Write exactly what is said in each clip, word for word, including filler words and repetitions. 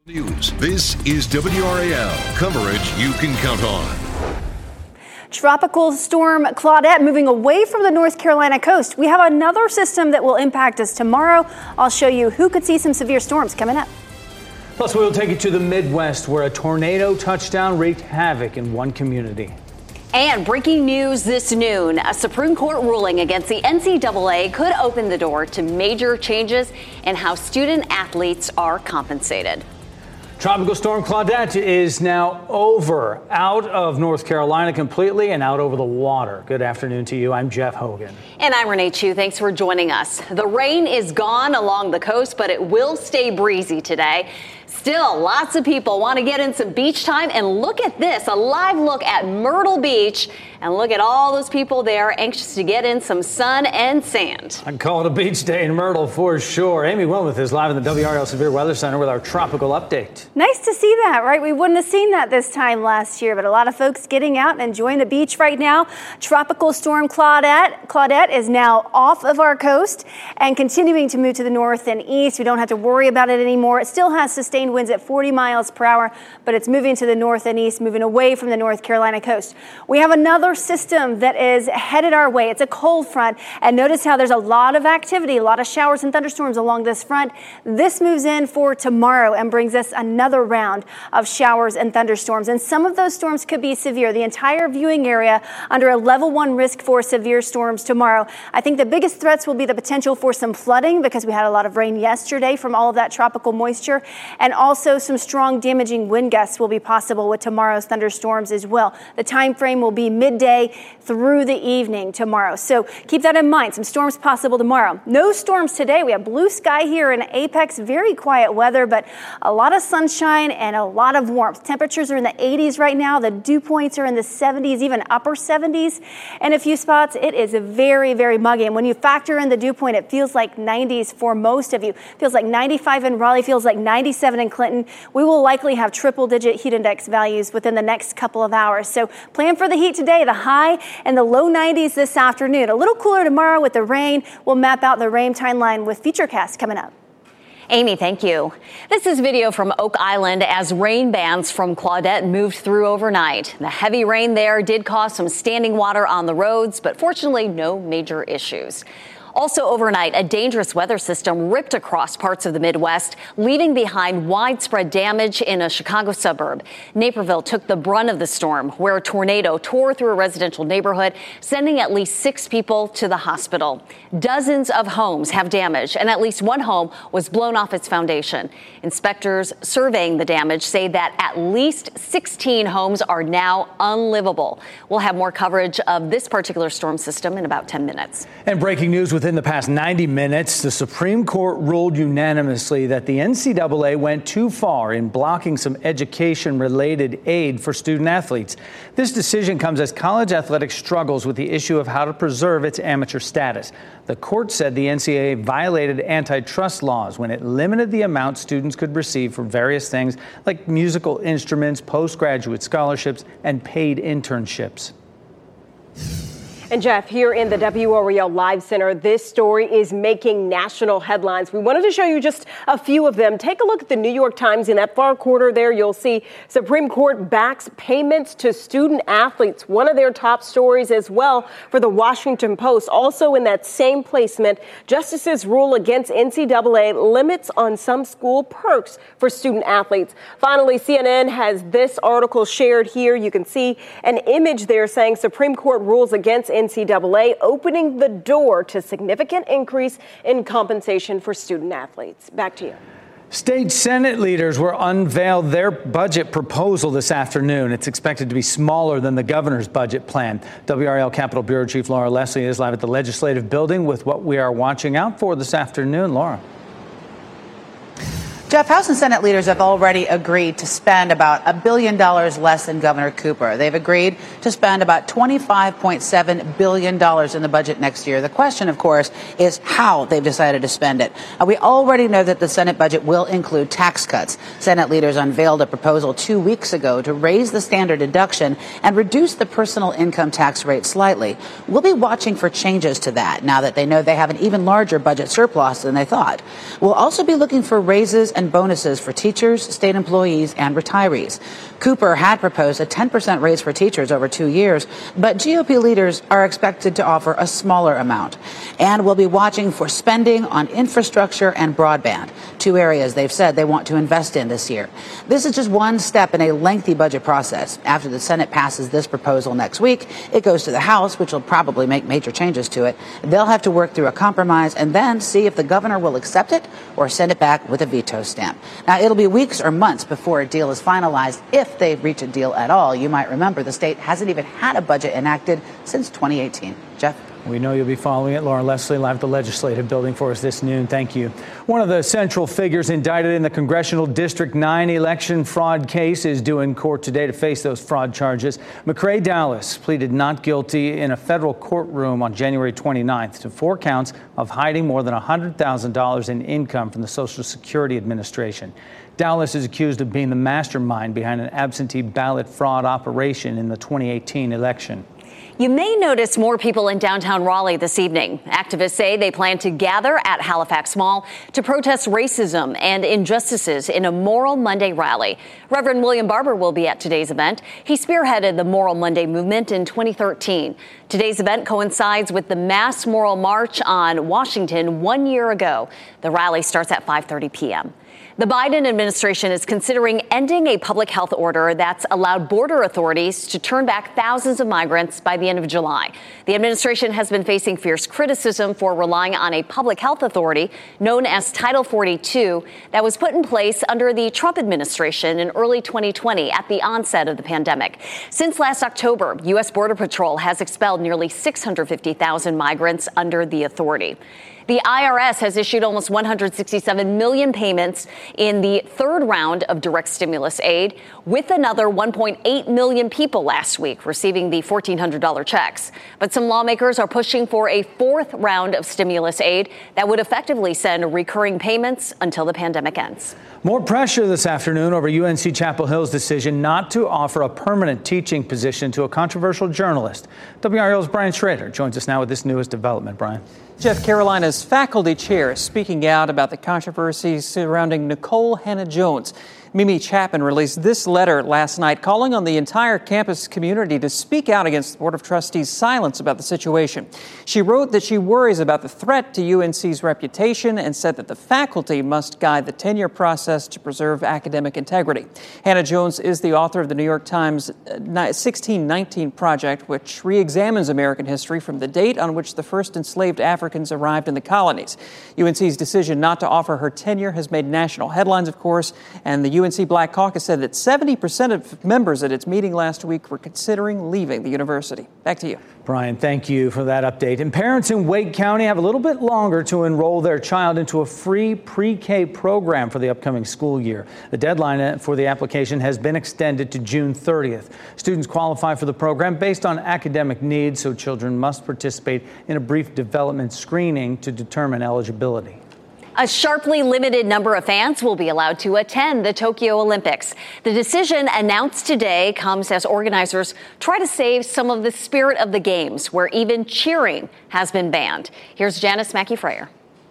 News. This is W R A L coverage you can count on. Tropical storm Claudette moving away from the North Carolina coast. We have another system that will impact us tomorrow. I'll show you who could see some severe storms coming up. Plus, we'll take you to the Midwest, where a tornado touchdown wreaked havoc in one community. And breaking news this noon, a Supreme Court ruling against the N C double A could open the door to major changes in how student athletes are compensated. Tropical storm Claudette is now over, out of North Carolina completely and out over the water. Good afternoon to you. I'm Jeff Hogan. And I'm Renee Chu. Thanks for joining us. The rain is gone along the coast, but it will stay breezy today. Still, lots of people want to get in some beach time, and look at this, a live look at Myrtle Beach, and look at all those people there anxious to get in some sun and sand. I'd call it a beach day in Myrtle for sure. Amy Wilmoth is live in the W R L Severe Weather Center with our tropical update. Nice to see that, right? We wouldn't have seen that this time last year, but a lot of folks getting out and enjoying the beach right now. Tropical storm Claudette, Claudette is now off of our coast and continuing to move to the north and east. We don't have to worry about it anymore. It still has sustained winds at forty miles per hour, but it's moving to the north and east, moving away from the North Carolina coast. We have another system that is headed our way. It's a cold front, and notice how there's a lot of activity, a lot of showers and thunderstorms along this front. This moves in for tomorrow and brings us another round of showers and thunderstorms, and some of those storms could be severe. The entire viewing area under a level one risk for severe storms tomorrow. I think the biggest threats will be the potential for some flooding because we had a lot of rain yesterday from all of that tropical moisture, and also some strong damaging wind gusts will be possible with tomorrow's thunderstorms as well. The time frame will be midday through the evening tomorrow. So keep that in mind. Some storms possible tomorrow. No storms today. We have blue sky here in Apex, very quiet weather, but a lot of sunshine and a lot of warmth. Temperatures are in the eighties right now. The dew points are in the seventies, even upper seventies. And a few spots, it is very, very muggy. And when you factor in the dew point, it feels like nineties for most of you. It feels like ninety-five in Raleigh, feels like ninety-seven in Clinton. We will likely have triple digit heat index values within the next couple of hours. So plan for the heat today, the high in the low nineties this afternoon. A little cooler tomorrow with the rain. We'll map out the rain timeline with Futurecast coming up. Amy, thank you. This is video from Oak Island as rain bands from Claudette moved through overnight. The heavy rain there did cause some standing water on the roads, but fortunately no major issues. Also overnight, a dangerous weather system ripped across parts of the Midwest, leaving behind widespread damage in a Chicago suburb. Naperville took the brunt of the storm, where a tornado tore through a residential neighborhood, sending at least six people to the hospital. Dozens of homes have damage, and at least one home was blown off its foundation. Inspectors surveying the damage say that at least sixteen homes are now unlivable. We'll have more coverage of this particular storm system in about ten minutes. And breaking news with Within the past ninety minutes, the Supreme Court ruled unanimously that the N C double A went too far in blocking some education-related aid for student athletes. This decision comes as college athletics struggles with the issue of how to preserve its amateur status. The court said the N C double A violated antitrust laws when it limited the amount students could receive for various things like musical instruments, postgraduate scholarships, and paid internships. And Jeff, here in the W R A L Live Center, this story is making national headlines. We wanted to show you just a few of them. Take a look at the New York Times. In that far corner there, you'll see Supreme Court backs payments to student athletes, one of their top stories as well for the Washington Post. Also in that same placement, justices rule against N C double A limits on some school perks for student athletes. Finally, C N N has this article shared here. You can see an image there saying Supreme Court rules against N C double A, opening the door to significant increase in compensation for student athletes. Back to you. State Senate leaders will unveil their budget proposal this afternoon. It's expected to be smaller than the governor's budget plan. W R L Capitol Bureau Chief Laura Leslie is live at the Legislative Building with what we are watching out for this afternoon. Laura. Jeff, House and Senate leaders have already agreed to spend about a billion dollars less than Governor Cooper. They've agreed to spend about twenty-five point seven billion dollars in the budget next year. The question, of course, is how they've decided to spend it. Uh, we already know that the Senate budget will include tax cuts. Senate leaders unveiled a proposal two weeks ago to raise the standard deduction and reduce the personal income tax rate slightly. We'll be watching for changes to that now that they know they have an even larger budget surplus than they thought. We'll also be looking for raises and and bonuses for teachers, state employees, and retirees. Cooper had proposed a ten percent raise for teachers over two years, but G O P leaders are expected to offer a smaller amount. And we'll be watching for spending on infrastructure and broadband, two areas they've said they want to invest in this year. This is just one step in a lengthy budget process. After the Senate passes this proposal next week, it goes to the House, which will probably make major changes to it. They'll have to work through a compromise and then see if the governor will accept it or send it back with a veto stamp. Now, it'll be weeks or months before a deal is finalized, if they reach a deal at all. You might remember the state hasn't even had a budget enacted since twenty eighteen. Jeff? We know you'll be following it. Lauren Leslie live at the Legislative Building for us this noon. Thank you. One of the central figures indicted in the Congressional District nine election fraud case is due in court today to face those fraud charges. McCrae Dowless pleaded not guilty in a federal courtroom on January twenty-ninth to four counts of hiding more than one hundred thousand dollars in income from the Social Security Administration. Dowless is accused of being the mastermind behind an absentee ballot fraud operation in the twenty eighteen election. You may notice more people in downtown Raleigh this evening. Activists say they plan to gather at Halifax Mall to protest racism and injustices in a Moral Monday rally. Reverend William Barber will be at today's event. He spearheaded the Moral Monday movement in twenty thirteen. Today's event coincides with the mass Moral March on Washington one year ago. The rally starts at five thirty p.m. The Biden administration is considering ending a public health order that's allowed border authorities to turn back thousands of migrants by the end of July. The administration has been facing fierce criticism for relying on a public health authority known as Title forty-two that was put in place under the Trump administration in early twenty twenty at the onset of the pandemic. Since last October, U S. Border Patrol has expelled nearly six hundred fifty thousand migrants under the authority. The I R S has issued almost one hundred sixty-seven million payments in the third round of direct stimulus aid, with another one point eight million people last week receiving the fourteen hundred dollars checks. But some lawmakers are pushing for a fourth round of stimulus aid that would effectively send recurring payments until the pandemic ends. More pressure this afternoon over U N C Chapel Hill's decision not to offer a permanent teaching position to a controversial journalist. W R L's Brian Schrader joins us now with this newest development. Brian. Jeff, Carolina's faculty chair is speaking out about the controversies surrounding Nikole Hannah-Jones. Mimi Chapman released this letter last night calling on the entire campus community to speak out against the Board of Trustees' silence about the situation. She wrote that she worries about the threat to U N C's reputation and said that the faculty must guide the tenure process to preserve academic integrity. Hannah-Jones is the author of the New York Times sixteen nineteen Project, which re-examines American history from the date on which the first enslaved Africans arrived in the colonies. U N C's decision not to offer her tenure has made national headlines, of course, and the U N C Black Caucus said that seventy percent of members at its meeting last week were considering leaving the university. Back to you. Brian, thank you for that update. And parents in Wake County have a little bit longer to enroll their child into a free pre-K program for the upcoming school year. The deadline for the application has been extended to June thirtieth. Students qualify for the program based on academic needs, so children must participate in a brief development screening to determine eligibility. A sharply limited number of fans will be allowed to attend the Tokyo Olympics. The decision announced today comes as organizers try to save some of the spirit of the games, where even cheering has been banned. Here's Janice Mackey-Frayer.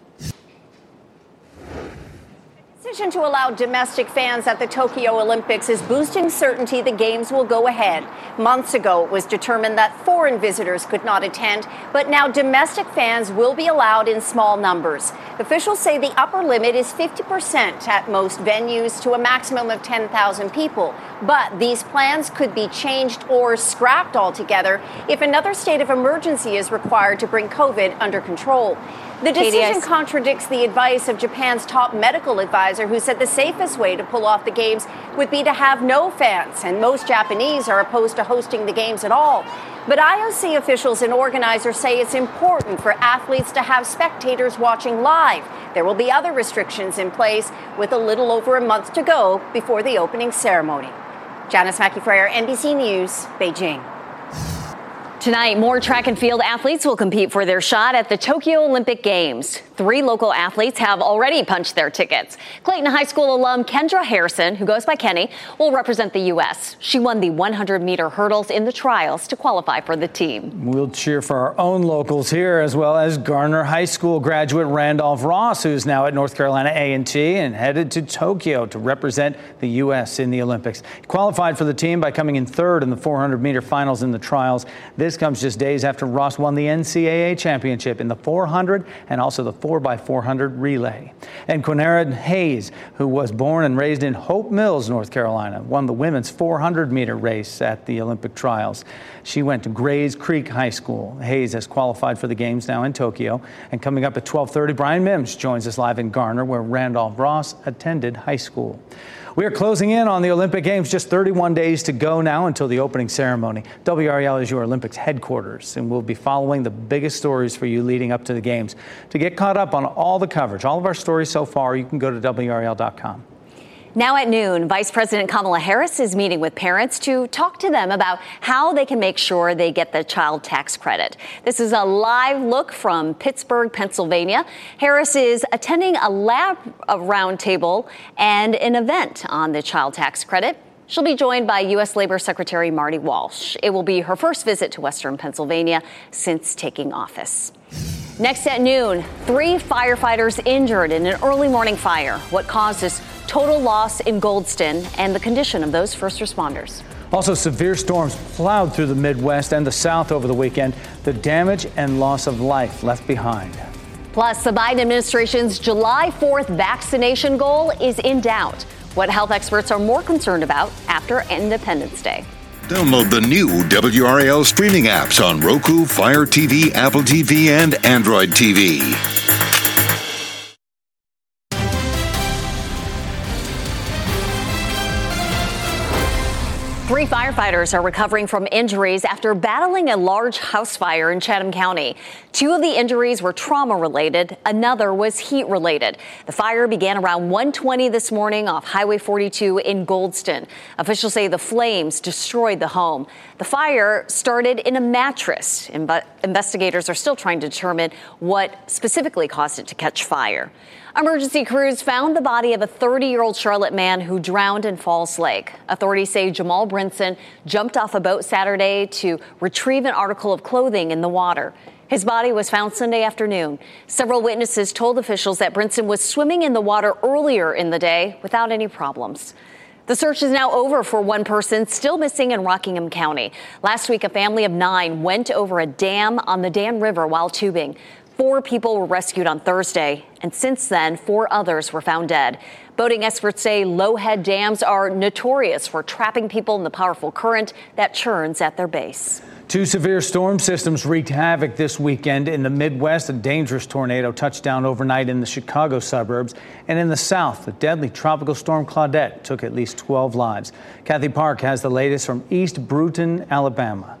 The decision to allow domestic fans at the Tokyo Olympics is boosting certainty the games will go ahead. Months ago, it was determined that foreign visitors could not attend, but now domestic fans will be allowed in small numbers. Officials say the upper limit is fifty percent at most venues to a maximum of ten thousand people. But these plans could be changed or scrapped altogether if another state of emergency is required to bring COVID under control. The decision contradicts the advice of Japan's top medical advisor, who said the safest way to pull off the games would be to have no fans, and most Japanese are opposed to hosting the games at all. But I O C officials and organizers say it's important for athletes to have spectators watching live. There will be other restrictions in place with a little over a month to go before the opening ceremony. Janice Mackey-Frayer, N B C News, Beijing. Tonight, more track and field athletes will compete for their shot at the Tokyo Olympic Games. Three local athletes have already punched their tickets. Clayton High School alum Kendra Harrison, who goes by Kenny, will represent the U S. She won the one hundred meter hurdles in the trials to qualify for the team. We'll cheer for our own locals here, as well as Garner High School graduate Randolph Ross, who's now at North Carolina A and T and headed to Tokyo to represent the U S in the Olympics. He qualified for the team by coming in third in the four hundred meter finals in the trials. This comes just days after Ross won the N C double A championship in the four hundred and also the four by four hundred relay. And Quinera Hayes, who was born and raised in Hope Mills, North Carolina, won the women's four hundred meter race at the Olympic trials. She went to Grays Creek High School. Hayes has qualified for the games now in Tokyo. And coming up at twelve thirty, Brian Mims joins us live in Garner, where Randolph Ross attended high school. We are closing in on the Olympic Games. Just thirty-one days to go now until the opening ceremony. W R A L is your Olympics headquarters, and we'll be following the biggest stories for you leading up to the games. To get caught up on all the coverage, all of our stories so far, you can go to W R A L dot com. Now at noon, Vice President Kamala Harris is meeting with parents to talk to them about how they can make sure they get the child tax credit. This is a live look from Pittsburgh, Pennsylvania. Harris is attending a lab a roundtable and an event on the child tax credit. She'll be joined by U S Labor Secretary Marty Walsh. It will be her first visit to Western Pennsylvania since taking office. Next at noon, three firefighters injured in an early morning fire. What caused this total loss in Goldston and the condition of those first responders. Also, severe storms plowed through the Midwest and the South over the weekend. The damage and loss of life left behind. Plus, the Biden administration's July fourth vaccination goal is in doubt. What health experts are more concerned about after Independence Day. Download the new W R A L streaming apps on Roku, Fire T V, Apple T V, and Android T V. Three firefighters are recovering from injuries after battling a large house fire in Chatham County. Two of the injuries were trauma-related. Another was heat-related. The fire began around one twenty this morning off Highway forty-two in Goldston. Officials say the flames destroyed the home. The fire started in a mattress. Inve- investigators are still trying to determine what specifically caused it to catch fire. Emergency crews found the body of a thirty-year-old Charlotte man who drowned in Falls Lake. Authorities say Jamal Brinson jumped off a boat Saturday to retrieve an article of clothing in the water. His body was found Sunday afternoon. Several witnesses told officials that Brinson was swimming in the water earlier in the day without any problems. The search is now over for one person still missing in Rockingham County. Last week, a family of nine went over a dam on the Dan River while tubing. Four people were rescued on Thursday, and since then, four others were found dead. Boating experts say low-head dams are notorious for trapping people in the powerful current that churns at their base. Two severe storm systems wreaked havoc this weekend in the Midwest. A dangerous tornado touched down overnight in the Chicago suburbs. And in the South, the deadly tropical storm Claudette took at least twelve lives. Kathy Park has the latest from East Bruton, Alabama.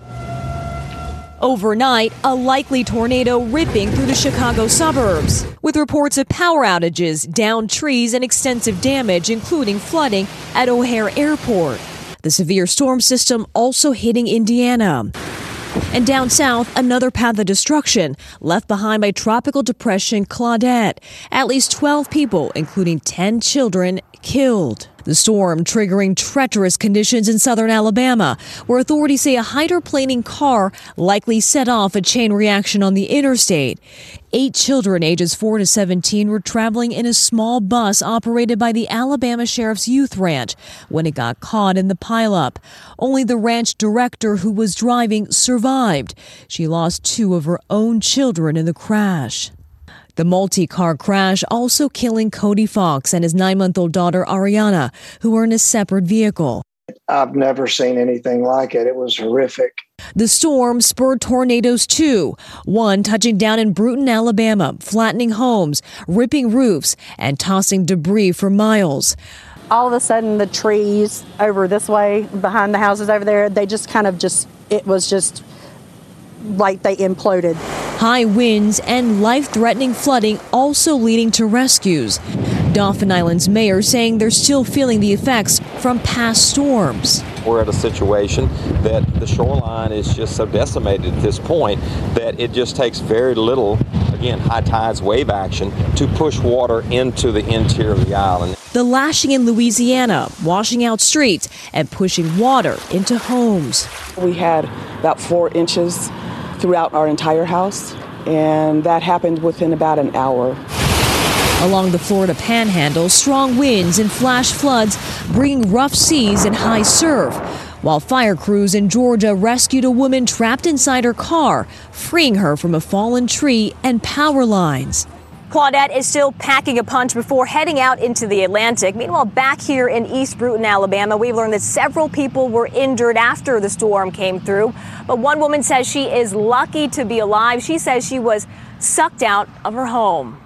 Overnight, a likely tornado ripping through the Chicago suburbs, with reports of power outages, downed trees, and extensive damage, including flooding at O'Hare Airport. The severe storm system also hitting Indiana. And down south, another path of destruction left behind by Tropical Depression Claudette. At least twelve people, including ten children, killed. The storm triggering treacherous conditions in southern Alabama, where authorities say a hydroplaning car likely set off a chain reaction on the interstate. Eight children ages four to seventeen were traveling in a small bus operated by the Alabama Sheriff's Youth Ranch when it got caught in the pileup. Only the ranch director who was driving survived. She lost two of her own children in the crash. The multi-car crash also killing Cody Fox and his nine-month-old daughter Ariana, who were in a separate vehicle. I've never seen anything like it. It was horrific. The storm spurred tornadoes too, one touching down in Bruton, Alabama, flattening homes, ripping roofs, and tossing debris for miles. All of a sudden, the trees over this way, behind the houses over there, they just kind of just, it was just like they imploded. High winds and life-threatening flooding also leading to rescues. Dauphin Island's mayor saying they're still feeling the effects from past storms. We're at a situation that the shoreline is just so decimated at this point that it just takes very little again, high tides, wave action, to push water into the interior of the island. The lashing in Louisiana, washing out streets and pushing water into homes. We had about four inches throughout our entire house, and that happened within about an hour. Along the Florida Panhandle, strong winds and flash floods bringing rough seas and high surf, while fire crews in Georgia rescued a woman trapped inside her car, freeing her from a fallen tree and power lines. Claudette is still packing a punch before heading out into the Atlantic. Meanwhile, back here in East Bruton, Alabama, we've learned that several people were injured after the storm came through. But one woman says she is lucky to be alive. She says she was sucked out of her home.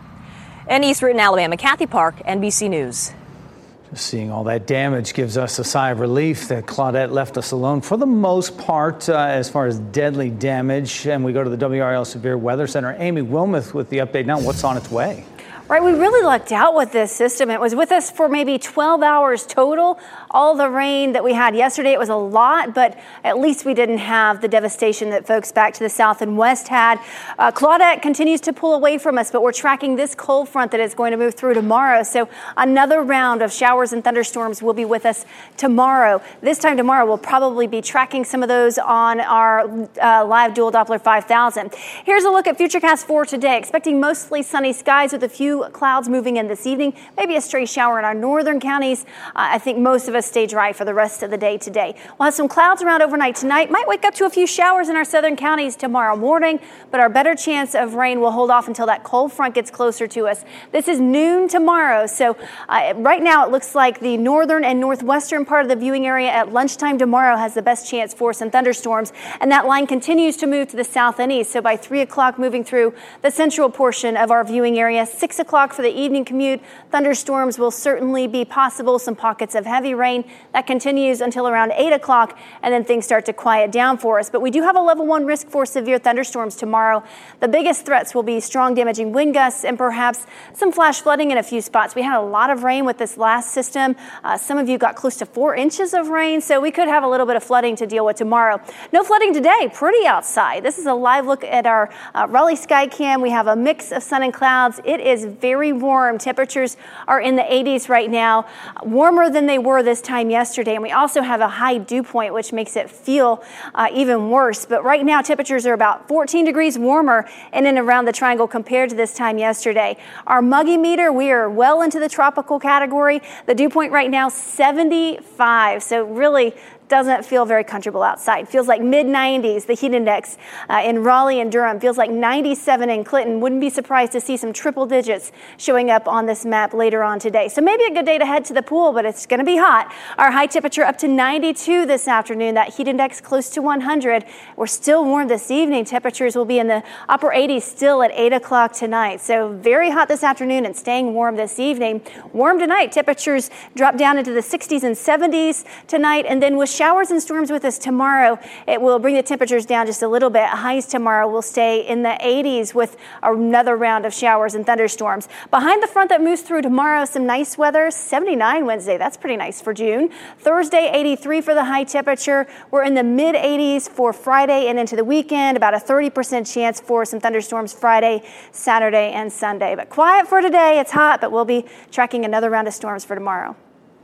In East Bruton, Alabama, Kathy Park, N B C News. Just seeing all that damage gives us a sigh of relief that Claudette left us alone for the most part uh, as far as deadly damage. And we go to the W R L Severe Weather Center. Amy Wilmoth with the update now. What's on its way? Right, we really lucked out with this system. It was with us for maybe twelve hours total. All the rain that we had yesterday, it was a lot, but at least we didn't have the devastation that folks back to the south and west had. Uh, Claudette continues to pull away from us, but we're tracking this cold front that is going to move through tomorrow. So another round of showers and thunderstorms will be with us tomorrow. This time tomorrow, we'll probably be tracking some of those on our uh, live dual Doppler five thousand. Here's a look at Futurecast for today. Expecting mostly sunny skies with a few clouds moving in this evening, maybe a stray shower in our northern counties. Uh, I think most of us stay dry for the rest of the day today. We'll have some clouds around overnight tonight. Might wake up to a few showers in our southern counties tomorrow morning, but our better chance of rain will hold off until that cold front gets closer to us. This is noon tomorrow, so uh, right now it looks like the northern and northwestern part of the viewing area at lunchtime tomorrow has the best chance for some thunderstorms, and that line continues to move to the south and east. So by three o'clock, moving through the central portion of our viewing area, six o'clock for the evening commute, thunderstorms will certainly be possible. Some pockets of heavy rain that continues until around eight o'clock, and then things start to quiet down for us. But we do have a level one risk for severe thunderstorms tomorrow. The biggest threats will be strong damaging wind gusts and perhaps some flash flooding in a few spots. We had a lot of rain with this last system. Uh, some of you got close to four inches of rain, so we could have a little bit of flooding to deal with tomorrow. No flooding today, pretty outside. This is a live look at our uh, Raleigh sky cam. We have a mix of sun and clouds. It is very warm. Temperatures are in the eighties right now, warmer than they were this time yesterday. And we also have a high dew point, which makes it feel uh, even worse. But right now, temperatures are about fourteen degrees warmer in and around the triangle compared to this time yesterday. Our muggy meter, we are well into the tropical category. The dew point right now, seventy-five. So really doesn't feel very comfortable outside. Feels like mid nineties. The heat index uh, in Raleigh and Durham feels like ninety-seven in Clinton. Wouldn't be surprised to see some triple digits showing up on this map later on today. So maybe a good day to head to the pool, but it's going to be hot. Our high temperature up to ninety-two this afternoon. That heat index close to one hundred. We're still warm this evening. Temperatures will be in the upper eighties still at eight o'clock tonight. So very hot this afternoon and staying warm this evening. Warm tonight. Temperatures drop down into the sixties and seventies tonight, and then with showers and storms with us tomorrow, it will bring the temperatures down just a little bit. Highs tomorrow will stay in the eighties with another round of showers and thunderstorms. Behind the front that moves through tomorrow, some nice weather. seventy-nine Wednesday. That's pretty nice for June. Thursday, eighty-three for the high temperature. We're in the mid eighties for Friday and into the weekend. About a thirty percent chance for some thunderstorms Friday, Saturday, and Sunday. But quiet for today. It's hot, but we'll be tracking another round of storms for tomorrow.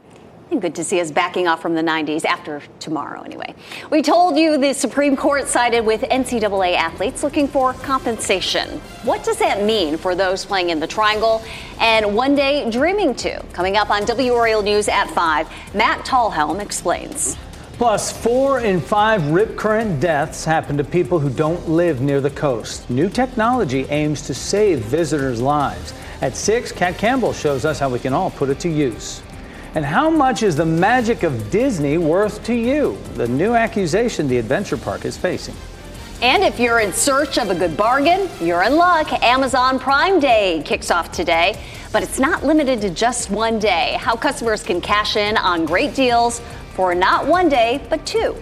Good to see us backing off from the nineties after tomorrow anyway. We told you the Supreme Court sided with N C double A athletes looking for compensation. What does that mean for those playing in the Triangle and one day dreaming to? Coming up on W R A L News at five, Matt Tallhelm explains. Plus, four in five rip current deaths happen to people who don't live near the coast. New technology aims to save visitors' lives. At six, Kat Campbell shows us how we can all put it to use. And how much is the magic of Disney worth to you? The new accusation the Adventure Park is facing. And if you're in search of a good bargain, you're in luck. Amazon Prime Day kicks off today, but it's not limited to just one day. How customers can cash in on great deals for not one day, but two.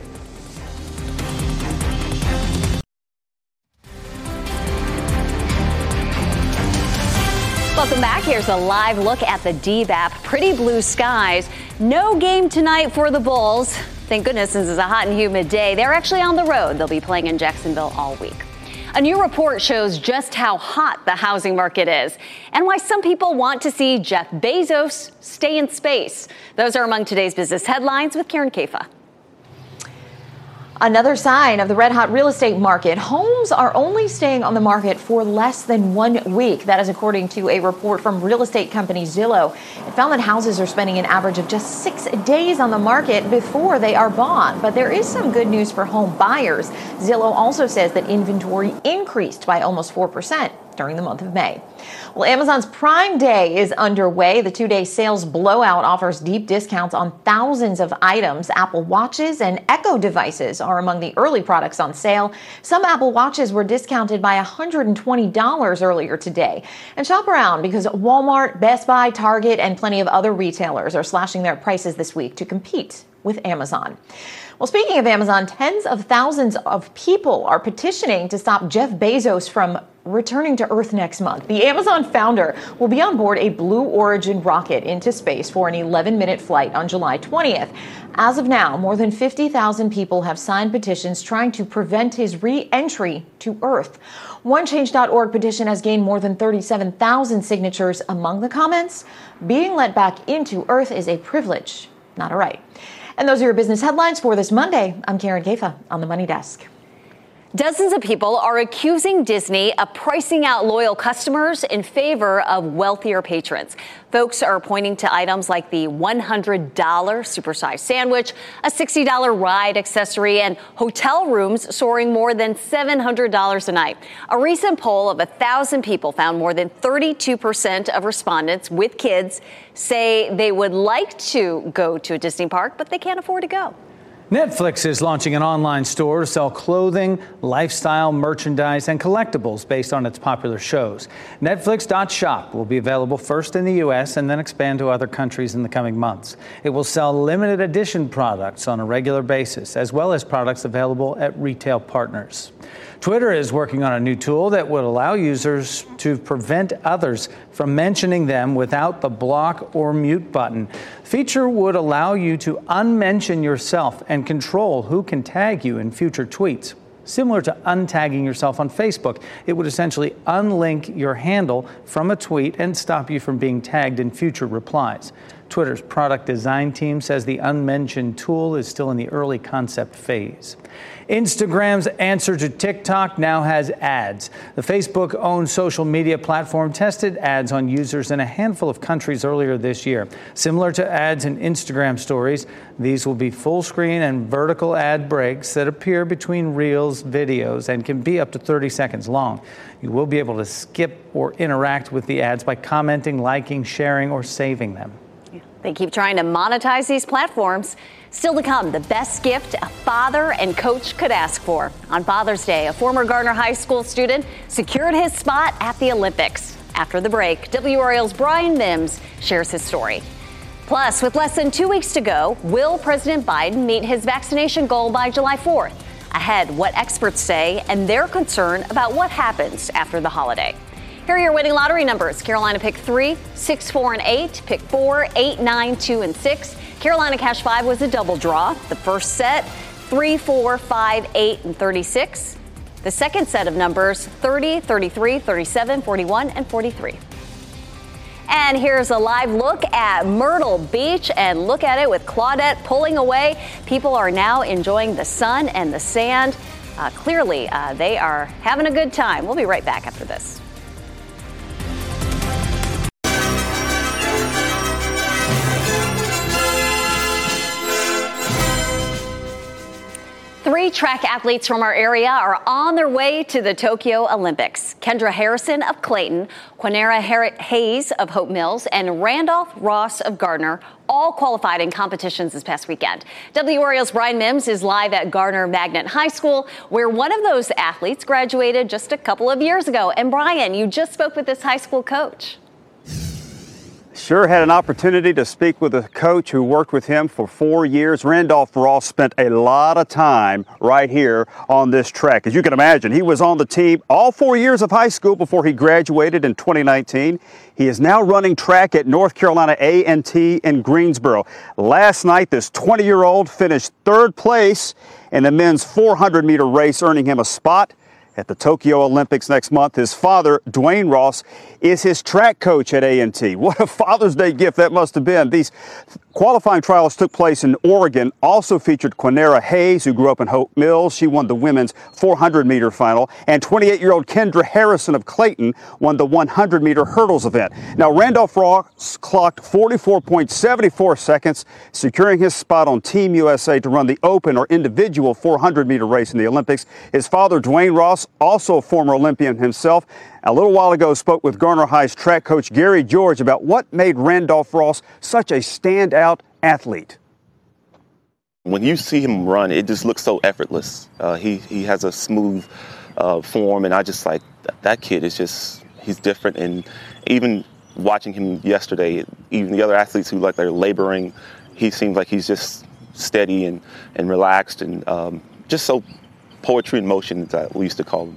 Welcome back. Here's a live look at the D B A P. Pretty blue skies. No game tonight for the Bulls. Thank goodness, this is a hot and humid day. They're actually on the road. They'll be playing in Jacksonville all week. A new report shows just how hot the housing market is and why some people want to see Jeff Bezos stay in space. Those are among today's business headlines with Karen Caifa. Another sign of the red-hot real estate market. Homes are only staying on the market for less than one week. That is according to a report from real estate company Zillow. It found that houses are spending an average of just six days on the market before they are bought. But there is some good news for home buyers. Zillow also says that inventory increased by almost four percent during the month of May. Well, Amazon's Prime Day is underway. The two-day sales blowout offers deep discounts on thousands of items. Apple Watches and Echo devices are among the early products on sale. Some Apple Watches were discounted by one hundred twenty dollars earlier today. And shop around because Walmart, Best Buy, Target, and plenty of other retailers are slashing their prices this week to compete with Amazon. Well, speaking of Amazon, tens of thousands of people are petitioning to stop Jeff Bezos from returning to Earth next month. The Amazon founder will be on board a Blue Origin rocket into space for an eleven-minute flight on July twentieth. As of now, more than fifty thousand people have signed petitions trying to prevent his re-entry to Earth. one change dot org petition has gained more than thirty-seven thousand signatures. Among the comments, being let back into Earth is a privilege, not a right. And those are your business headlines for this Monday. I'm Karen Caifa on the Money Desk. Dozens of people are accusing Disney of pricing out loyal customers in favor of wealthier patrons. Folks are pointing to items like the one hundred dollars supersized sandwich, a sixty dollars ride accessory, and hotel rooms soaring more than seven hundred dollars a night. A recent poll of one thousand people found more than thirty-two percent of respondents with kids say they would like to go to a Disney park, but they can't afford to go. Netflix is launching an online store to sell clothing, lifestyle, merchandise, and collectibles based on its popular shows. Netflix dot shop will be available first in the U S and then expand to other countries in the coming months. It will sell limited edition products on a regular basis, as well as products available at retail partners. Twitter is working on a new tool that would allow users to prevent others from mentioning them without the block or mute button. The feature would allow you to unmention yourself and control who can tag you in future tweets. Similar to untagging yourself on Facebook, it would essentially unlink your handle from a tweet and stop you from being tagged in future replies. Twitter's product design team says the unmentioned tool is still in the early concept phase. Instagram's answer to TikTok now has ads. The Facebook-owned social media platform tested ads on users in a handful of countries earlier this year. Similar to ads in Instagram stories, these will be full screen and vertical ad breaks that appear between Reels videos and can be up to thirty seconds long. You will be able to skip or interact with the ads by commenting, liking, sharing, or saving them. They keep trying to monetize these platforms. Still to come, the best gift a father and coach could ask for. On Father's Day, a former Gardner High School student secured his spot at the Olympics. After the break, W R Al's Brian Mims shares his story. Plus, with less than two weeks to go, will President Biden meet his vaccination goal by July fourth? Ahead, what experts say and their concern about what happens after the holiday. Here are your winning lottery numbers. Carolina pick three, six, four, and eight. Pick four, eight, nine, two, and six. Carolina Cash five was a double draw. The first set, three, four, five, eight, and thirty-six. The second set of numbers, thirty, thirty-three, thirty-seven, forty-one, and forty-three. And here's a live look at Myrtle Beach, and look at it with Claudette pulling away. People are now enjoying the sun and the sand. Uh, clearly, uh, they are having a good time. We'll be right back after this. Three track athletes from our area are on their way to the Tokyo Olympics. Kendra Harrison of Clayton, Quanera Hayes of Hope Mills, and Randolph Ross of Gardner all qualified in competitions this past weekend. W R Al's Brian Mims is live at Gardner Magnet High School, where one of those athletes graduated just a couple of years ago. And Brian, you just spoke with this high school coach. Sure had an opportunity to speak with a coach who worked with him for four years. Randolph Ross spent a lot of time right here on this track. As you can imagine, he was on the team all four years of high school before he graduated in twenty nineteen. He is now running track at North Carolina A and T in Greensboro. Last night, this twenty-year-old finished third place in the men's four hundred meter race, earning him a spot at the Tokyo Olympics next month. His father, Dwayne Ross, is his track coach at A and T. What a Father's Day gift that must have been. These qualifying trials took place in Oregon, also featured Quanera Hayes, who grew up in Hope Mills. She won the women's four hundred meter final. And twenty-eight-year-old Kendra Harrison of Clayton won the one hundred meter hurdles event. Now, Randolph Ross clocked forty-four point seven four seconds, securing his spot on Team U S A to run the open or individual four hundred meter race in the Olympics. His father, Dwayne Ross, also a former Olympian himself, a little while ago spoke with Garner High's track coach Gary George about what made Randolph Ross such a standout athlete. When you see him run, it just looks so effortless. Uh, he, he has a smooth uh, form, and I just like, that kid is just, he's different. And even watching him yesterday, even the other athletes who like they're laboring, he seems like he's just steady and, and relaxed and um, just so poetry in motion, as we used to call him.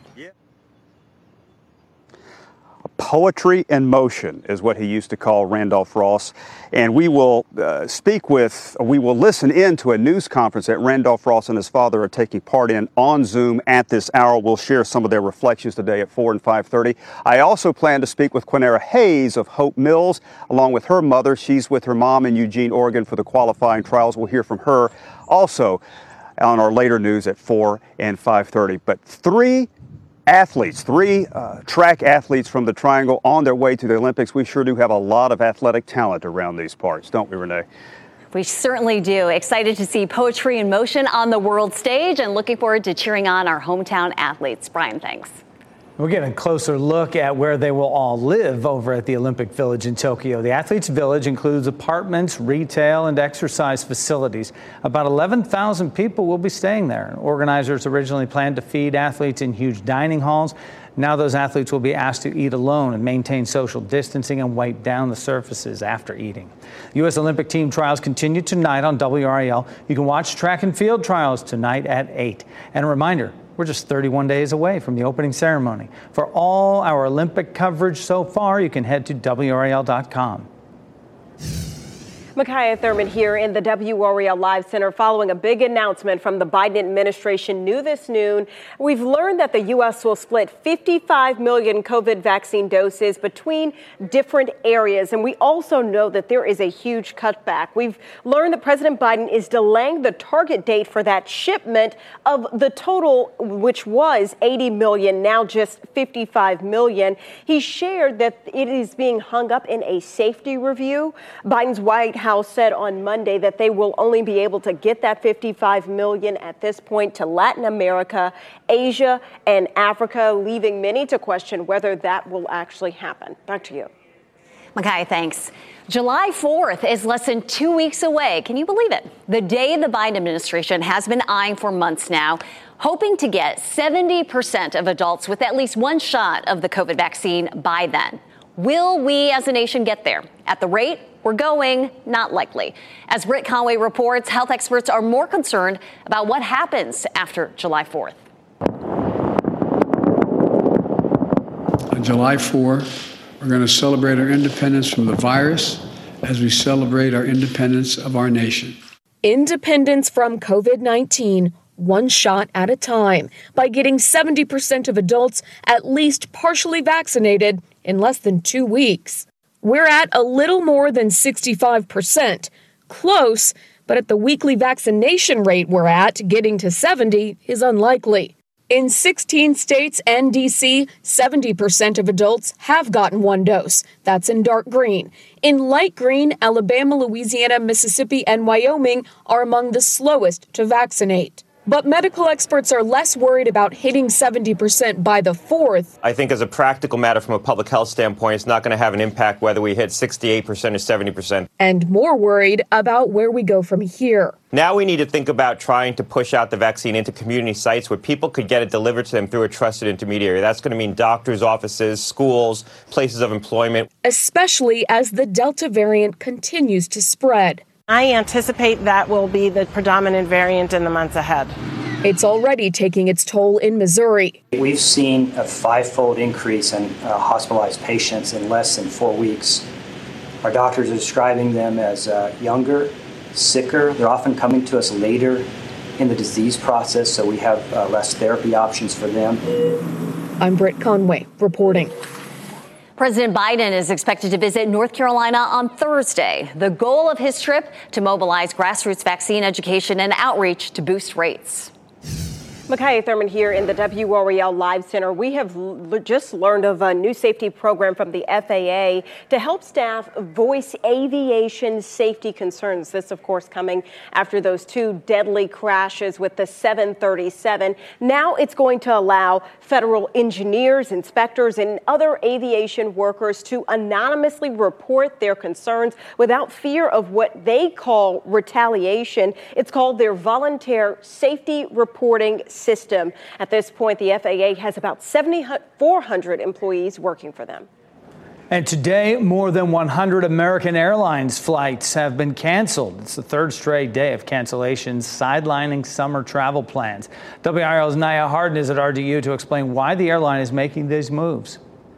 Poetry in motion is what he used to call Randolph Ross. And we will uh, speak with, we will listen in to a news conference that Randolph Ross and his father are taking part in on Zoom at this hour. We'll share some of their reflections today at four and five thirty. I also plan to speak with Quanera Hayes of Hope Mills, along with her mother. She's with her mom in Eugene, Oregon for the qualifying trials. We'll hear from her also on our later news at four and five thirty. But three athletes, three uh, track athletes from the Triangle on their way to the Olympics. We sure do have a lot of athletic talent around these parts, don't we, Renee? We certainly do. Excited to see poetry in motion on the world stage and looking forward to cheering on our hometown athletes. Brian, thanks. We're getting a closer look at where they will all live over at the Olympic Village in Tokyo. The Athletes Village includes apartments, retail, and exercise facilities. About eleven thousand people will be staying there. Organizers originally planned to feed athletes in huge dining halls. Now those athletes will be asked to eat alone and maintain social distancing and wipe down the surfaces after eating. U S Olympic team trials continue tonight on W R A L. You can watch track and field trials tonight at eight. And a reminder, we're just thirty-one days away from the opening ceremony. For all our Olympic coverage so far, you can head to W R A L dot com. Micaiah Thurman here in the W R A L Live Center following a big announcement from the Biden administration new this noon. We've learned that the U S will split fifty-five million COVID vaccine doses between different areas. And we also know that there is a huge cutback. We've learned that President Biden is delaying the target date for that shipment of the total, which was eighty million, now just fifty-five million. He shared that it is being hung up in a safety review. Biden's White House said on Monday that they will only be able to get that fifty-five million at this point to Latin America, Asia, and Africa, leaving many to question whether that will actually happen. Back to you. Micaiah, thanks. July fourth is less than two weeks away. Can you believe it? The day the Biden administration has been eyeing for months now, hoping to get seventy percent of adults with at least one shot of the COVID vaccine by then. Will we as a nation get there? At the rate we're going, not likely. As Britt Conway reports, health experts are more concerned about what happens after July fourth. On July fourth, we're going to celebrate our independence from the virus as we celebrate our independence of our nation. Independence from COVID nineteen, one shot at a time, by getting seventy percent of adults at least partially vaccinated in less than two weeks. We're at a little more than sixty-five percent. Close, but at the weekly vaccination rate we're at, getting to seventy is unlikely. In sixteen states and D C, seventy percent of adults have gotten one dose. That's in dark green. In light green, Alabama, Louisiana, Mississippi, and Wyoming are among the slowest to vaccinate. But medical experts are less worried about hitting seventy percent by the fourth. I think as a practical matter from a public health standpoint, it's not going to have an impact whether we hit sixty-eight percent or seventy percent. And more worried about where we go from here. Now we need to think about trying to push out the vaccine into community sites where people could get it delivered to them through a trusted intermediary. That's going to mean doctors' offices, schools, places of employment. Especially as the Delta variant continues to spread. I anticipate that will be the predominant variant in the months ahead. It's already taking its toll in Missouri. We've seen a five-fold increase in uh, hospitalized patients in less than four weeks. Our doctors are describing them as uh, younger, sicker. They're often coming to us later in the disease process, so we have uh, less therapy options for them. I'm Britt Conway reporting. President Biden is expected to visit North Carolina on Thursday. The goal of his trip, to mobilize grassroots vaccine education and outreach to boost rates. Micaiah Thurman here in the W R A L Live Center. We have l- just learned of a new safety program from the F A A to help staff voice aviation safety concerns. This, of course, coming after those two deadly crashes with the seven thirty-seven. Now it's going to allow federal engineers, inspectors, and other aviation workers to anonymously report their concerns without fear of what they call retaliation. It's called their Volunteer Safety Reporting System. At this point, the F A A has about seven thousand four hundred employees working for them. And today, more than one hundred American Airlines flights have been canceled. It's the third straight day of cancellations, sidelining summer travel plans. W R L's Naya Hardin is at R D U to explain why the airline is making these moves.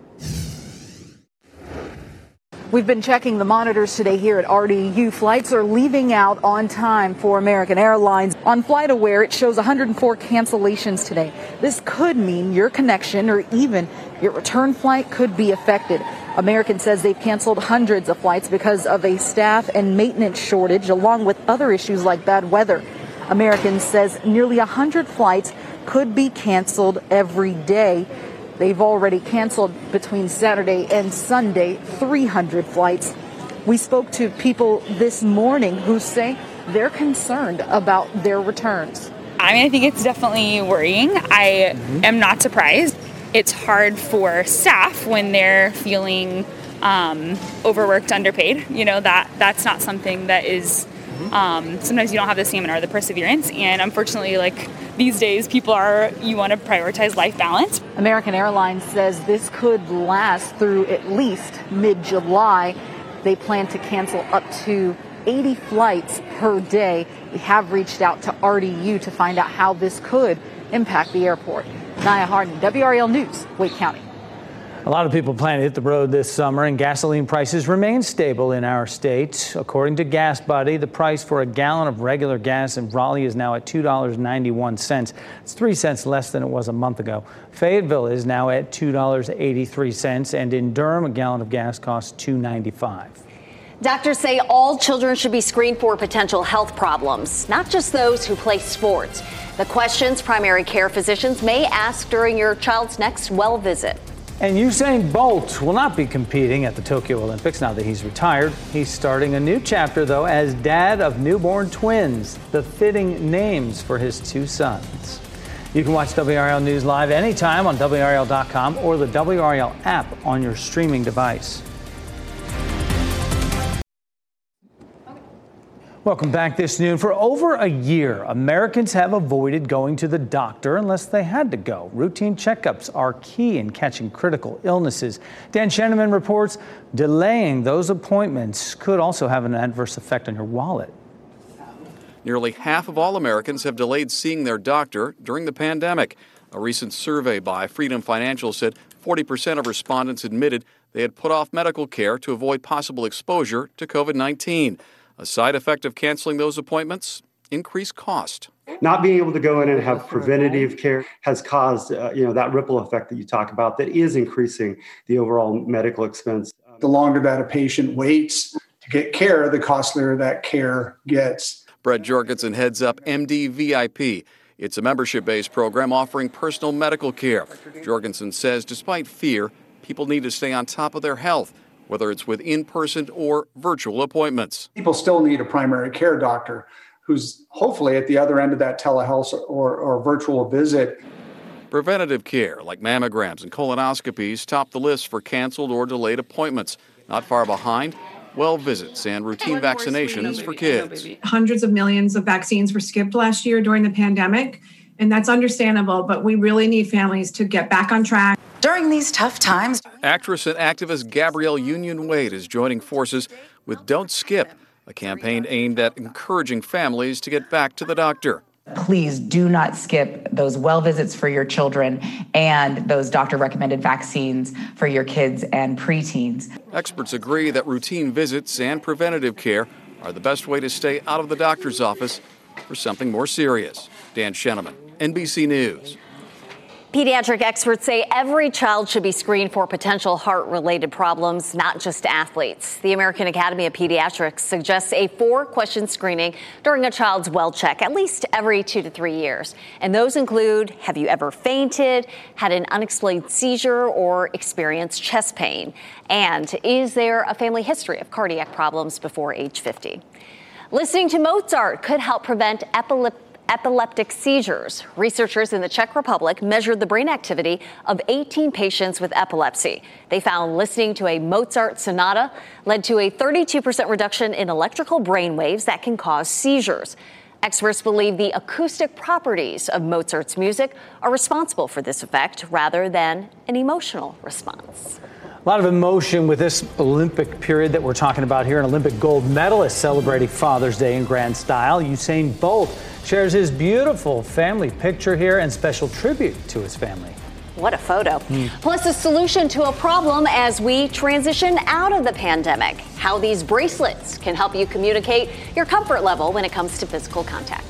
We've been checking the monitors today here at R D U. Flights are leaving out on time for American Airlines. On FlightAware, it shows one hundred four cancellations today. This could mean your connection or even your return flight could be affected. American says they've canceled hundreds of flights because of a staff and maintenance shortage, along with other issues like bad weather. American says nearly one hundred flights could be canceled every day. They've already canceled between Saturday and Sunday three hundred flights. We spoke to people this morning who say they're concerned about their returns. I mean, I think it's definitely worrying. I mm-hmm. am not surprised. It's hard for staff when they're feeling um, overworked, underpaid. You know, that that's not something that is, um, sometimes you don't have the stamina or the perseverance. And unfortunately, like these days, people are, you want to prioritize life balance. American Airlines says this could last through at least mid-July. They plan to cancel up to eighty flights per day. We have reached out to R D U to find out how this could impact the airport. Naya Hardin, W R A L News, Wake County. A lot of people plan to hit the road this summer, and gasoline prices remain stable in our state. According to Gas Buddy, the price for a gallon of regular gas in Raleigh is now at two dollars and ninety-one cents. It's three cents less than it was a month ago. Fayetteville is now at two dollars and eighty-three cents, and in Durham, a gallon of gas costs two dollars and ninety-five cents. Doctors say all children should be screened for potential health problems, not just those who play sports. The questions primary care physicians may ask during your child's next well visit. And Usain Bolt will not be competing at the Tokyo Olympics now that he's retired. He's starting a new chapter, though, as dad of newborn twins, the fitting names for his two sons. You can watch W R L News live anytime on W R L dot com or the W R L app on your streaming device. Welcome back this noon. For over a year, Americans have avoided going to the doctor unless they had to go. Routine checkups are key in catching critical illnesses. Dan Sheneman reports delaying those appointments could also have an adverse effect on your wallet. Nearly half of all Americans have delayed seeing their doctor during the pandemic. A recent survey by Freedom Financial said forty percent of respondents admitted they had put off medical care to avoid possible exposure to COVID nineteen. A side effect of canceling those appointments? Increased cost. Not being able to go in and have preventative care has caused, uh, you know, that ripple effect that you talk about that is increasing the overall medical expense. The longer that a patient waits to get care, the costlier that care gets. Brett Jorgensen heads up M D V I P. It's a membership-based program offering personal medical care. Jorgensen says despite fear, people need to stay on top of their health, whether it's with in-person or virtual appointments. People still need a primary care doctor who's hopefully at the other end of that telehealth or, or virtual visit. Preventative care like mammograms and colonoscopies top the list for canceled or delayed appointments. Not far behind, well visits and routine vaccinations for kids. Hundreds of millions of vaccines were skipped last year during the pandemic, and that's understandable, but we really need families to get back on track. During these tough times. Actress and activist Gabrielle Union Wade is joining forces with Don't Skip, a campaign aimed at encouraging families to get back to the doctor. Please do not skip those well visits for your children and those doctor-recommended vaccines for your kids and preteens. Experts agree that routine visits and preventative care are the best way to stay out of the doctor's office for something more serious. Dan Sheneman, N B C News. Pediatric experts say every child should be screened for potential heart-related problems, not just athletes. The American Academy of Pediatrics suggests a four-question screening during a child's well check, at least every two to three years. And those include, have you ever fainted, had an unexplained seizure, or experienced chest pain? And is there a family history of cardiac problems before age fifty? Listening to Mozart could help prevent epilepsy. Epileptic seizures. Researchers in the Czech Republic measured the brain activity of eighteen patients with epilepsy. They found listening to a Mozart sonata led to a thirty-two percent reduction in electrical brain waves that can cause seizures. Experts believe the acoustic properties of Mozart's music are responsible for this effect rather than an emotional response. A lot of emotion with this Olympic period that we're talking about here. An Olympic gold medalist celebrating Father's Day in grand style. Usain Bolt shares his beautiful family picture here and special tribute to his family. What a photo. Mm. Plus a solution to a problem as we transition out of the pandemic. How these bracelets can help you communicate your comfort level when it comes to physical contact.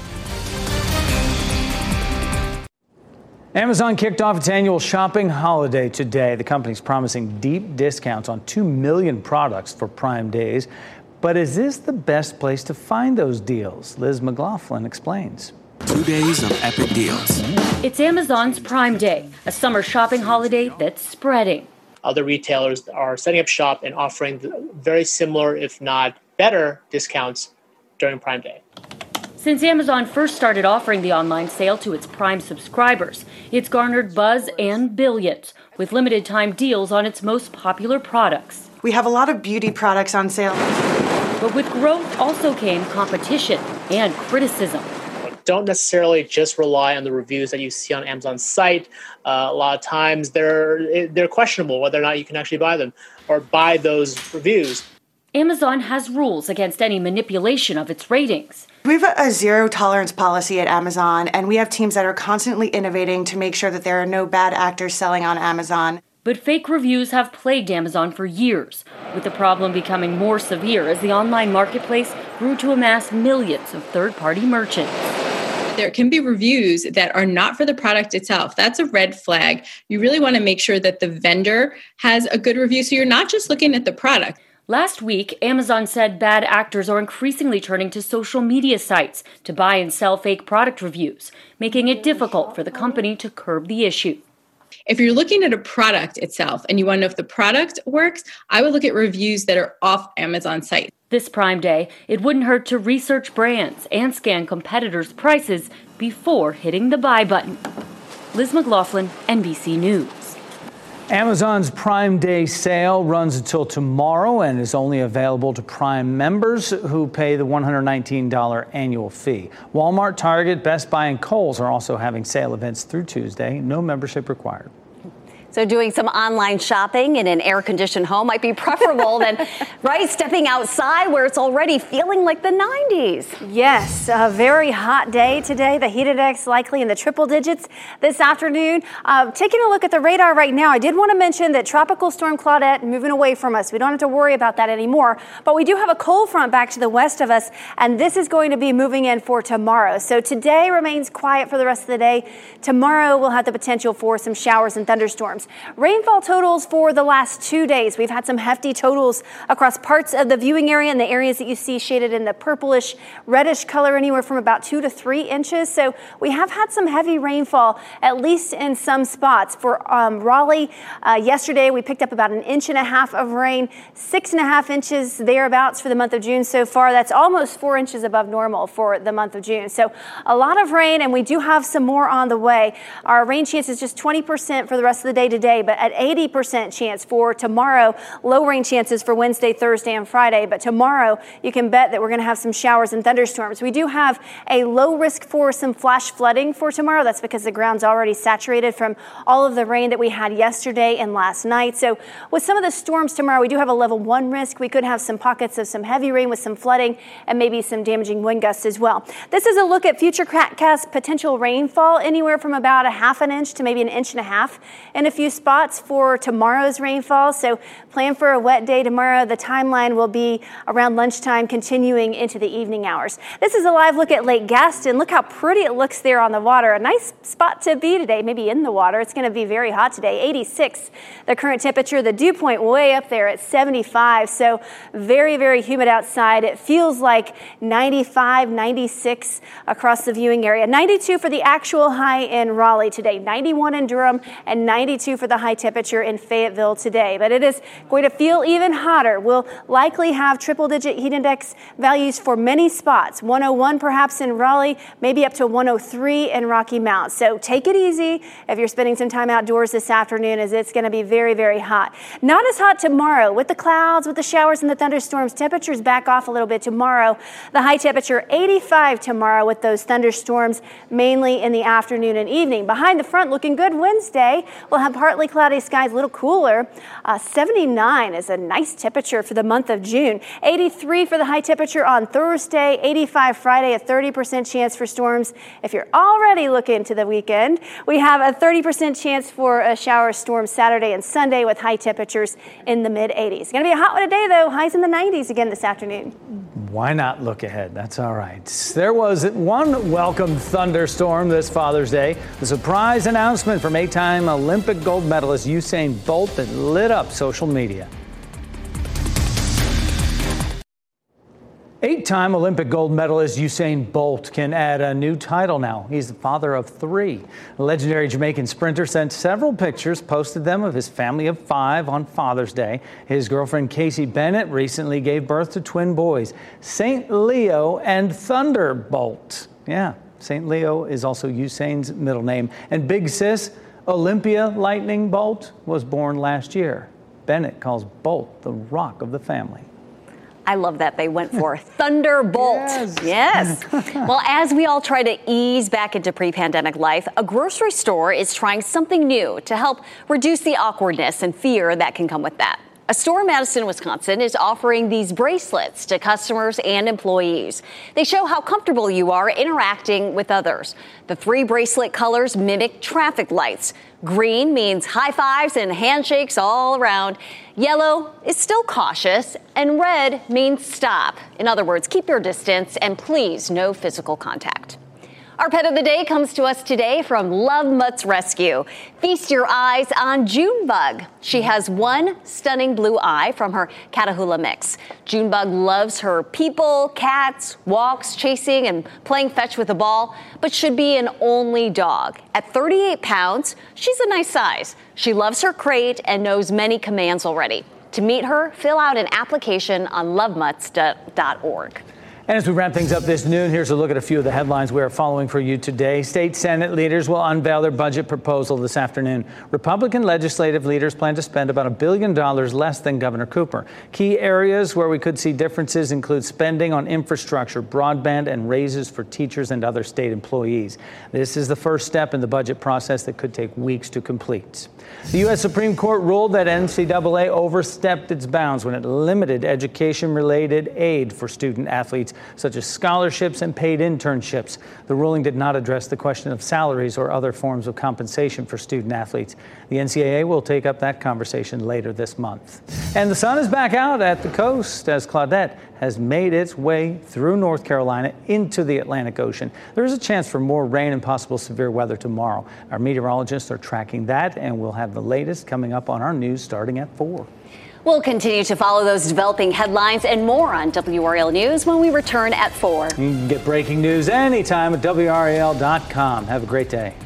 Amazon kicked off its annual shopping holiday today. The company's promising deep discounts on two million products for Prime Days. But is this the best place to find those deals? Liz McLaughlin explains. Two days of epic deals. It's Amazon's Prime Day, a summer shopping holiday that's spreading. Other retailers are setting up shop and offering very similar, if not better, discounts during Prime Day. Since Amazon first started offering the online sale to its Prime subscribers, it's garnered buzz and billions, with limited time deals on its most popular products. We have a lot of beauty products on sale. But with growth also came competition and criticism. Don't necessarily just rely on the reviews that you see on Amazon's site. Uh, a lot of times they're they're questionable whether or not you can actually buy them or buy those reviews. Amazon has rules against any manipulation of its ratings. We have a zero tolerance policy at Amazon, and we have teams that are constantly innovating to make sure that there are no bad actors selling on Amazon. But fake reviews have plagued Amazon for years, with the problem becoming more severe as the online marketplace grew to amass millions of third-party merchants. There can be reviews that are not for the product itself. That's a red flag. You really want to make sure that the vendor has a good review, so you're not just looking at the product. Last week, Amazon said bad actors are increasingly turning to social media sites to buy and sell fake product reviews, making it difficult for the company to curb the issue. If you're looking at a product itself and you want to know if the product works, I would look at reviews that are off Amazon's site. This Prime Day, it wouldn't hurt to research brands and scan competitors' prices before hitting the buy button. Liz McLaughlin, N B C News. Amazon's Prime Day sale runs until tomorrow and is only available to Prime members who pay the one hundred nineteen dollars annual fee. Walmart, Target, Best Buy, and Kohl's are also having sale events through Tuesday. No membership required. So doing some online shopping in an air-conditioned home might be preferable than, right, stepping outside where it's already feeling like the nineties. Yes, a very hot day today. The heat index likely in the triple digits this afternoon. Uh, taking a look at the radar right now, I did want to mention that Tropical Storm Claudette moving away from us. We don't have to worry about that anymore. But we do have a cold front back to the west of us, and this is going to be moving in for tomorrow. So today remains quiet for the rest of the day. Tomorrow we'll have the potential for some showers and thunderstorms. Rainfall totals for the last two days. We've had some hefty totals across parts of the viewing area and the areas that you see shaded in the purplish, reddish color, anywhere from about two to three inches. So we have had some heavy rainfall, at least in some spots. For um, Raleigh, uh, yesterday we picked up about an inch and a half of rain, six and a half inches thereabouts for the month of June so far. That's almost four inches above normal for the month of June. So a lot of rain, and we do have some more on the way. Our rain chance is just twenty percent for the rest of the day today, but at eighty percent chance for tomorrow. Low rain chances for Wednesday, Thursday, and Friday. But tomorrow, you can bet that we're going to have some showers and thunderstorms. We do have a low risk for some flash flooding for tomorrow. That's because the ground's already saturated from all of the rain that we had yesterday and last night. So with some of the storms tomorrow, we do have a level one risk. We could have some pockets of some heavy rain with some flooding and maybe some damaging wind gusts as well. This is a look at future cast potential rainfall, anywhere from about a half an inch to maybe an inch and a half in a few spots for tomorrow's rainfall, so plan for a wet day tomorrow. The timeline will be around lunchtime, continuing into the evening hours. This is a live look at Lake Gaston. Look how pretty it looks there on the water. A nice spot to be today, maybe in the water. It's going to be very hot today, eighty-six the current temperature. The dew point way up there at seventy-five, so very, very humid outside. It feels like ninety-five, ninety-six across the viewing area. ninety-two for the actual high in Raleigh today, ninety-one in Durham, and ninety-two for the high temperature in Fayetteville today. But it is going to feel even hotter. We'll likely have triple-digit heat index values for many spots. one oh one perhaps in Raleigh, maybe up to one oh three in Rocky Mount. So take it easy if you're spending some time outdoors this afternoon, as it's going to be very, very hot. Not as hot tomorrow with the clouds, with the showers and the thunderstorms. Temperatures back off a little bit tomorrow. The high temperature eighty-five tomorrow with those thunderstorms mainly in the afternoon and evening. Behind the front, looking good Wednesday. We'll have partly cloudy skies, a little cooler. Uh, seventy-nine is a nice temperature for the month of June. eighty-three for the high temperature on Thursday. eighty-five Friday, a thirty percent chance for storms. If you're already looking to the weekend, we have a thirty percent chance for a shower storm Saturday and Sunday with high temperatures in the mid eighties. Going to be a hot one today, though. Highs in the nineties again this afternoon. Why not look ahead? That's all right. There was one welcome thunderstorm this Father's Day. The surprise announcement from eight-time Olympic gold medalist Usain Bolt that lit up social media. Eight-time Olympic gold medalist Usain Bolt can add a new title now. He's the father of three. The legendary Jamaican sprinter sent several pictures, posted them of his family of five on Father's Day. His girlfriend Casey Bennett recently gave birth to twin boys, Saint Leo and Thunderbolt. Yeah, Saint Leo is also Usain's middle name. And big sis, Olympia Lightning Bolt, was born last year. Bennett calls Bolt the rock of the family. I love that they went for Thunderbolt. Yes. yes. Well, as we all try to ease back into pre-pandemic life, a grocery store is trying something new to help reduce the awkwardness and fear that can come with that. A store in Madison, Wisconsin is offering these bracelets to customers and employees. They show how comfortable you are interacting with others. The three bracelet colors mimic traffic lights. Green means high fives and handshakes all around. Yellow is still cautious, and red means stop. In other words, keep your distance and please no physical contact. Our pet of the day comes to us today from Love Mutts Rescue. Feast your eyes on Junebug. She has one stunning blue eye from her Catahoula mix. Junebug loves her people, cats, walks, chasing, and playing fetch with a ball, but should be an only dog. At thirty-eight pounds, she's a nice size. She loves her crate and knows many commands already. To meet her, fill out an application on love mutts dot org. And as we wrap things up this noon, here's a look at a few of the headlines we are following for you today. State Senate leaders will unveil their budget proposal this afternoon. Republican legislative leaders plan to spend about a billion dollars less than Governor Cooper. Key areas where we could see differences include spending on infrastructure, broadband, and raises for teachers and other state employees. This is the first step in the budget process that could take weeks to complete. The U S Supreme Court ruled that N C double A overstepped its bounds when it limited education-related aid for student athletes, such as scholarships and paid internships. The ruling did not address the question of salaries or other forms of compensation for student athletes. The N C double A will take up that conversation later this month. And the sun is back out at the coast as Claudette has made its way through North Carolina into the Atlantic Ocean. There is a chance for more rain and possible severe weather tomorrow. Our meteorologists are tracking that, and we'll have the latest coming up on our news starting at four. We'll continue to follow those developing headlines and more on W R A L News when we return at four. You can get breaking news anytime at W R A L dot com. Have a great day.